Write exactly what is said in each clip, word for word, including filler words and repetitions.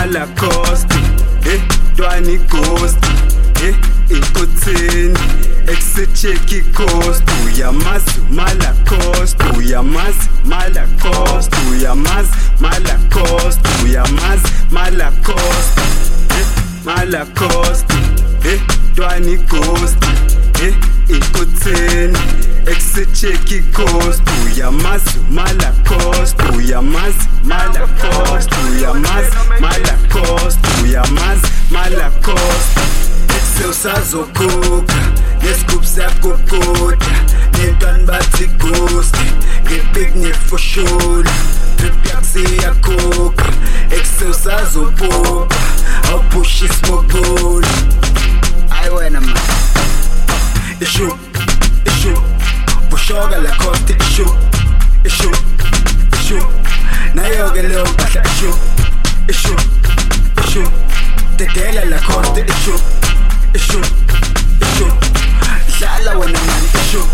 Malacoste, eh, Dwani Ghost, eh, Ikotseni, ex-Cheki Coast, uyamazi Malacoste, uyamazi Malacoste, uyamazi Malacoste, uyamazi Malacoste, eh, Malacoste, eh, Dwani Ghost, eh, Ikotseni, ex-Cheki Coast, uyamazi Malacoste, uyamazi Malacoste, uyamazi Malacoste, uyamazi Malacoste. Ex-usazokuka, nescoop sakukuta, nentan bathi ghost, ngepicnic for sure, trip yaksi yakuka, ex-usazopuka, awupush ismogul. Ayi wena man, ishu, ishu, bushoka la coste, ishu, ishu, ishu, nayo-ke leyo mpahla ishu, ishu, ishu, dedela la coste, ishu, ishu, ishu, dlala wena man, ishu.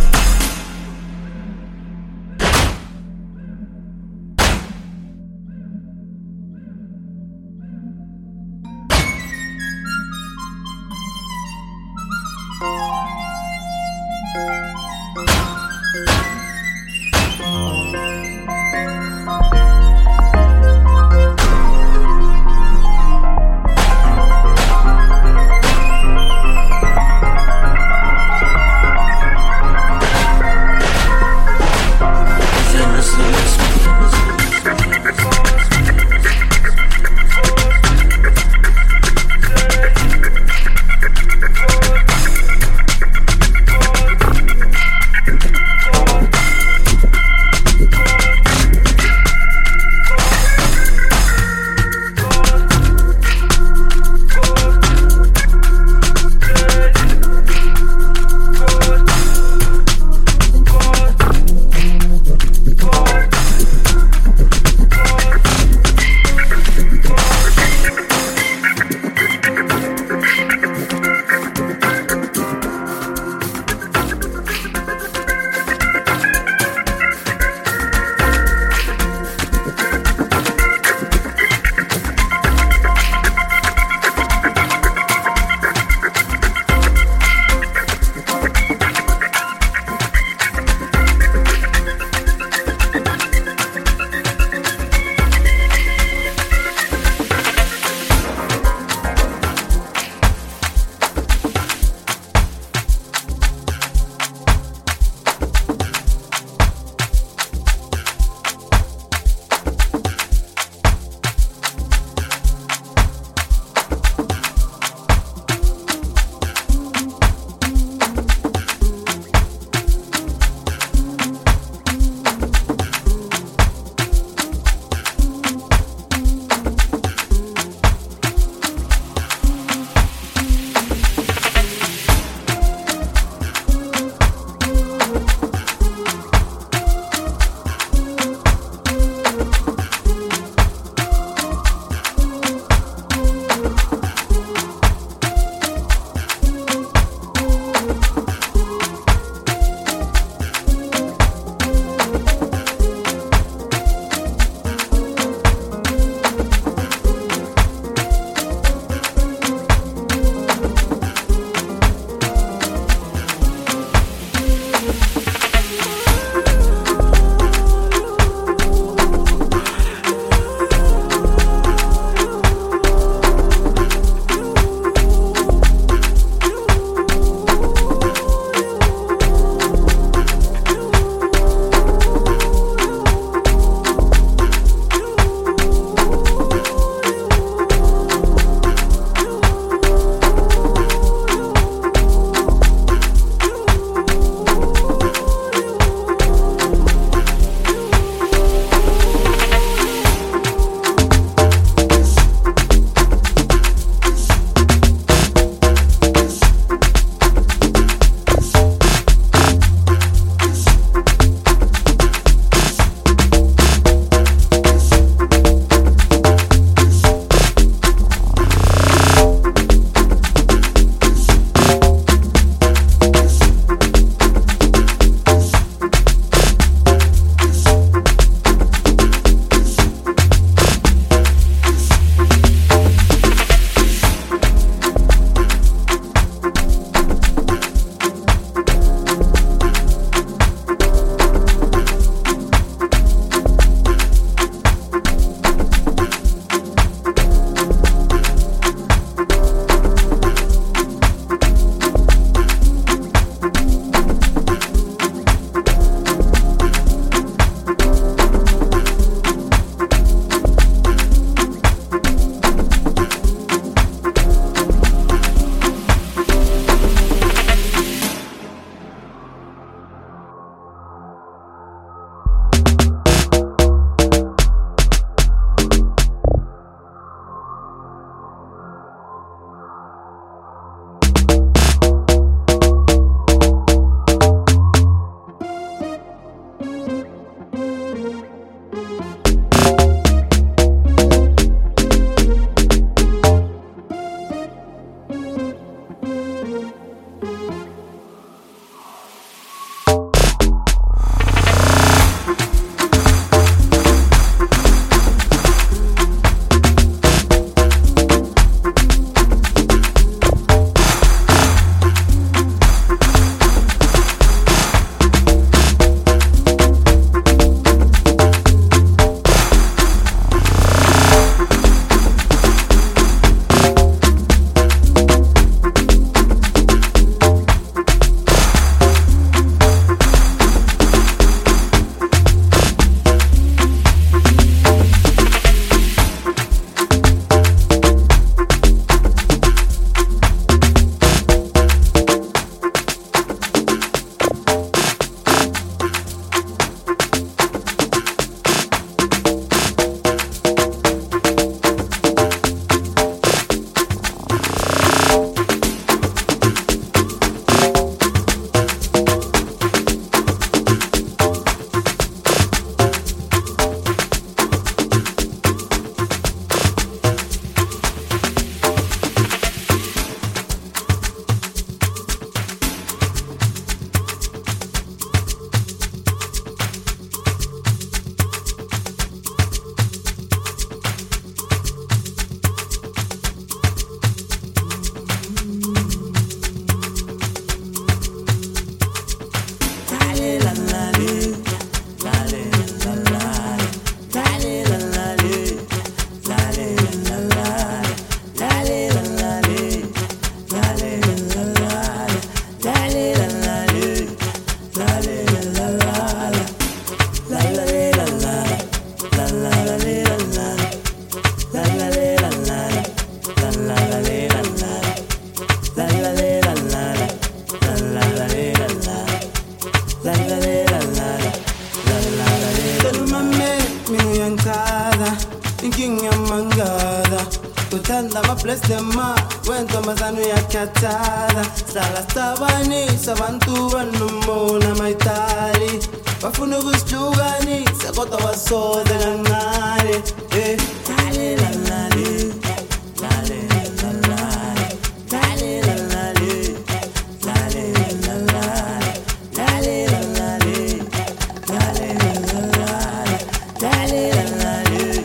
Mangada, utanda mapless ma, wento mazanu ya katada, sala stabani, sabantu banumona maitali, bafunu guslugani, sakota waso de ganare, eh, dale la la le, dale la la la, dale la la le, dale la la la, dale la la le, dale la la la, dale la la le.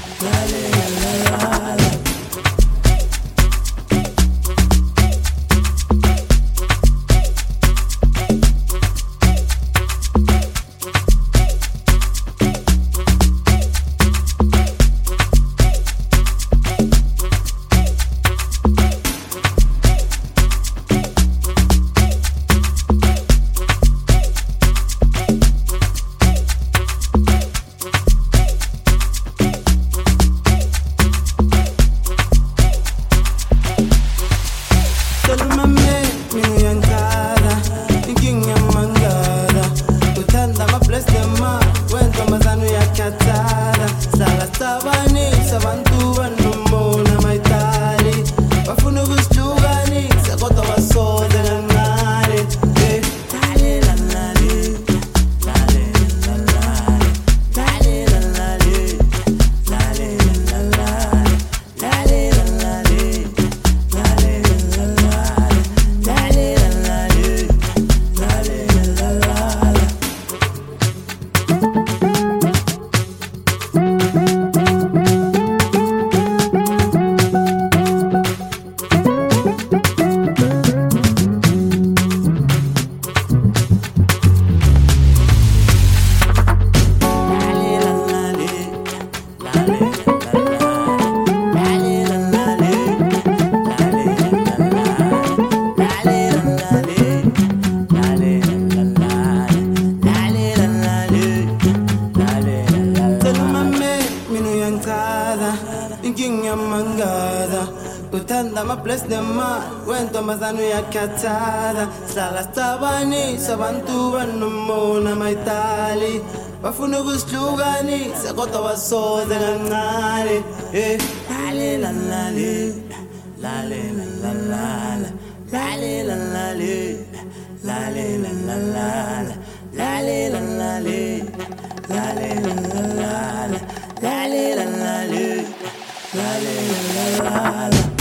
Katada, sala stabani, sabantu banumona maitali, bafunu guslugani, sakota waso de ganare, eh, dale la la le, dale la la la, dale la la le, dale la la la, dale la la le, dale la la la, dale la la le, dale la la la.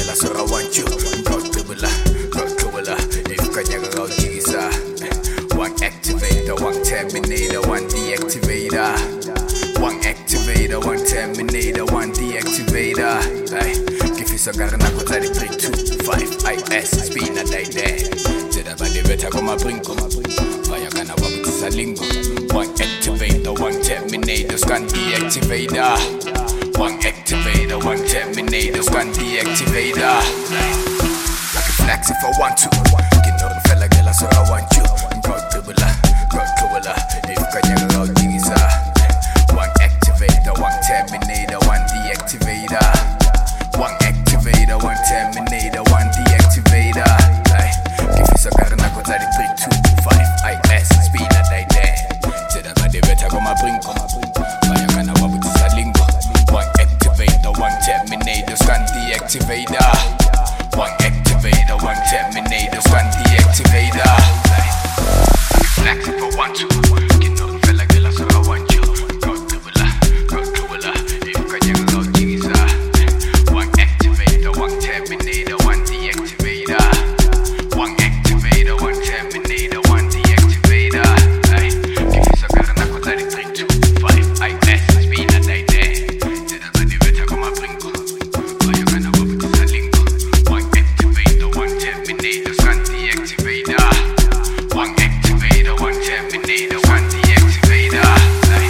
girl, so I want you. Go dribble, go dribble. If Kanyaga go jigisa. One activator, one terminator, one deactivator. One activator, one terminator, one deactivator. Ay, give you some garana go three two five I S speed na die there. Tell body better go my brinko. Fire gonna walk with this lingo. One activator, one terminator, scan deactivator. One activator, one terminator, scan deactivator. I can flex if I want to. You know the fella girl, so I want you. Go dribble, go dribble. If Kanyaga go jigisa. One activator, one terminator, one deactivator. One activator, one terminator, one deactivator. Ay, give you some garana go three two five I S speed na die there. Tell them they better go my brinko. Fire gonna walk with this lingo. One activator, one terminator, scan deactivator. One activator, one terminator, scan deactivator. Flex if I want to. You know the fella girl, so I want you. Go dribble, go dribble. If Kanyaga go jigisa. One activator, one terminator, one deactivator. One activator, one terminator, one deactivator. Ay, give you some garana go three two five I S speed na die there. Tell them they better go my brinko. Fire gonna walk with this lingo. One activator, one terminator, scan deactivator. One activator, one terminator, one deactivator. Ay.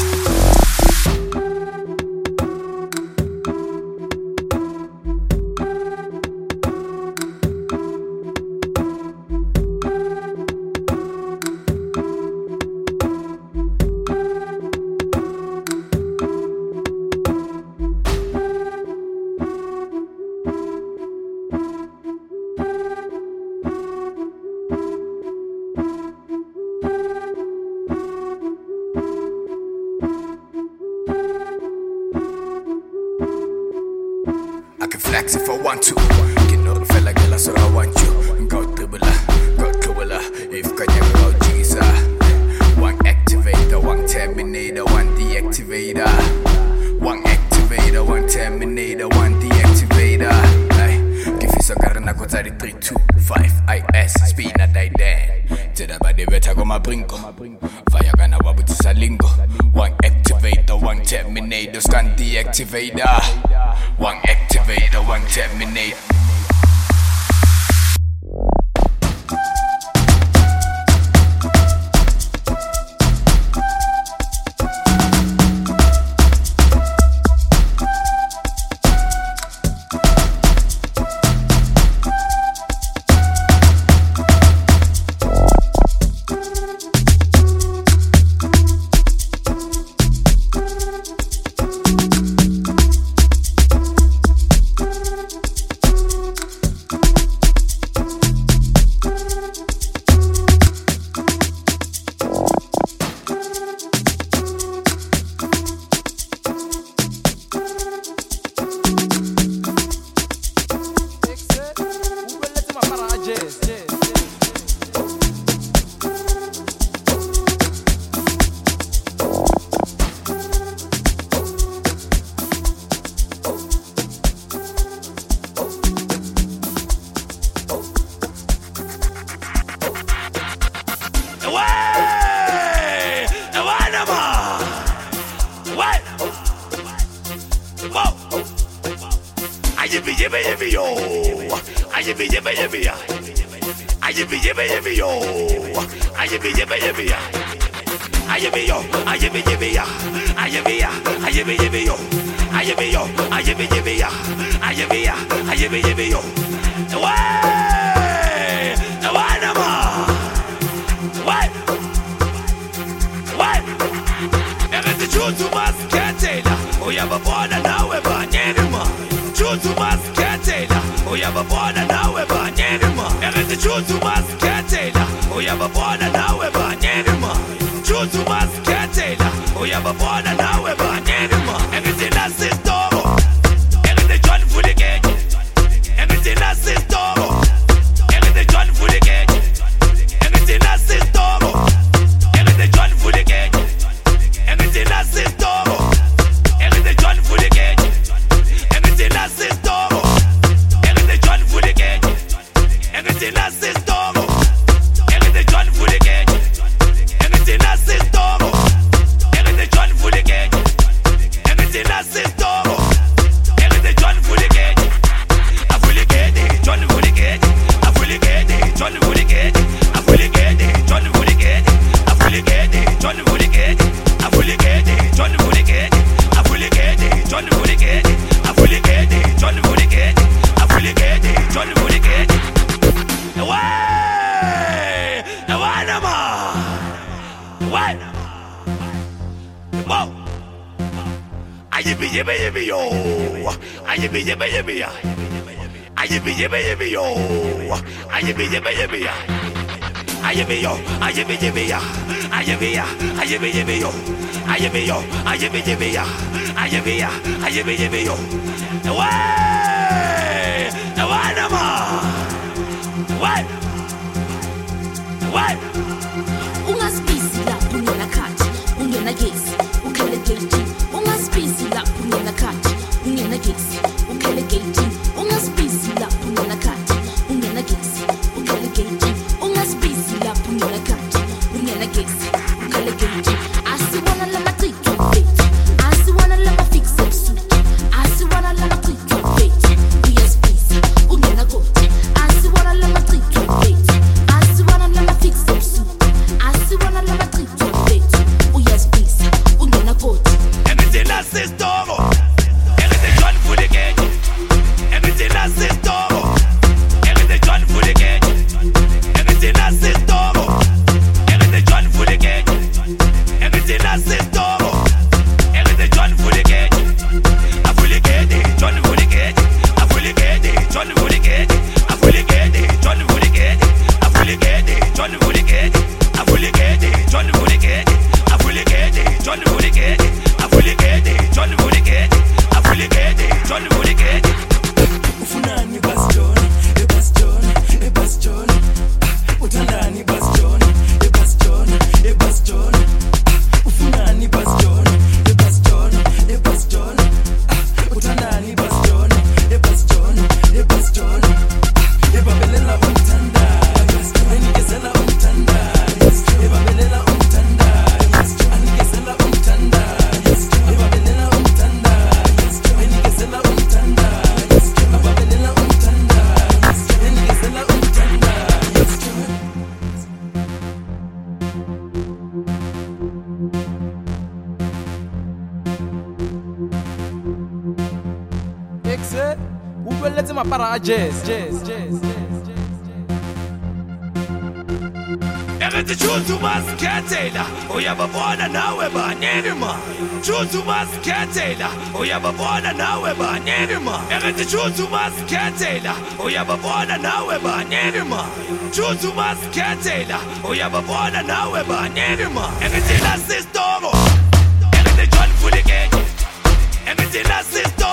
I can flex if I want to. You know the fella girl, so I want you. Go dribble, go dribble. If Kanyaga go jigisa. One activator, one terminator, one deactivator. One activator, one terminator, one deactivator. Ay, give you some garana go three two five I S speed na die there. Tell them they better go my brinko. Fire gonna walk with this lingo. One activator, one terminator, scan deactivator. One activator, one terminator. yippee yippee yippee yo. I yippee yippee yippee ya. I yippee yippee yippee yo. I yippee yippee yippee ya. I yippee yo. I yippee yippee ya. I yippee ya. I yippee yippee yo. I yippee yo. I yippee yippee ya. I yippee ya. I yippee yippee yo. Way. The one more. What? What? There is a truth to Muscatela. Oh, you have a border now, we're banana. Truth to Muscatela. Oh, you have a border now, we're banana. There is a truth to Muscatela. Oh, you have a border now, we're banana. Truth to Muscatela. Oh, you have a border now, we're banana. Everything that's in store. Everything John for the gate. Everything that's in store. Everything John for the gate. Everything that's in store. Everything John for the gate. Everything that's in store. Everything John for the gate. Everything that's in store. Everything John Johnny Buliketi. Away! Away, Nama! Away! Whoa! Ayibi, yibi, yibi, yo! Ayibi, yibi, yibi, ya! Ayibi, yibi, yibi, yo! Ayibi, yibi, yibi, ya! Ayibi, yo! Ayibi, yibi, ya! Ayibi, ya! Ayibi, yibi, yo! Ayibi, yo! Ayibi, yibi, ya! Ayibi, ya! Ayibi, yibi, yo! Away! Away, Nama! Away! Away! Ungaspisi lapho ungena khathi ungena gesi ukhele gate ungaspisi lapho ungena khathi ungena gesi ukhele gate ungaspisi lapho ungena khathi ungena gesi ukhele gate ungaspisi lapho ungena khathi ungena gesi ukhele gate asiwana lama cicwa fethu asiwana lama fix suit asiwana lama cicwa fethu uyaspisi ungena goti asiwana lama cicwa fethu asiwana lama fix suit asiwana lama cicwa fethu uyaspisi ungena goti Everything that's this dog. Everything John Buliketi. Everything that's this dog. Everything John Buliketi. Everything that's this dog. Everything John Buliketi. Everything that's this dog. Everything John Buliketi. I Buliketi, John Buliketi. I Buliketi, John Buliketi. I Buliketi, John Buliketi. I Buliketi, John Buliketi. I Buliketi, John Buliketi. I Buliketi, John Buliketi. I Buliketi, John Buliketi. I Buliketi, John Buliketi. Ufunani bastion, e bastion, e bastion. Utandani bastion, e bastion, e bastion. Ufunani bastion, e bastion, e bastion. Utandani bastion, e bastion, e bastion. E babelela umtanda, enikezela umtanda. E babelela umtanda, anikezela umtanda. E babelela umtanda, enikezela umtanda. Ababelela umtanda, enikezela umtanda. Exe, ukweletse mapara a jazz, jazz, jazz, jazz, jazz. Everything choose umasikhetela uyababona nawe banini ma choose umasikhetela uyababona nawe banini ma Everything choose umasikhetela uyababona nawe banini ma choose umasikhetela uyababona nawe banini ma Everything that's this dog Everything John Buliketi Everything that's this dog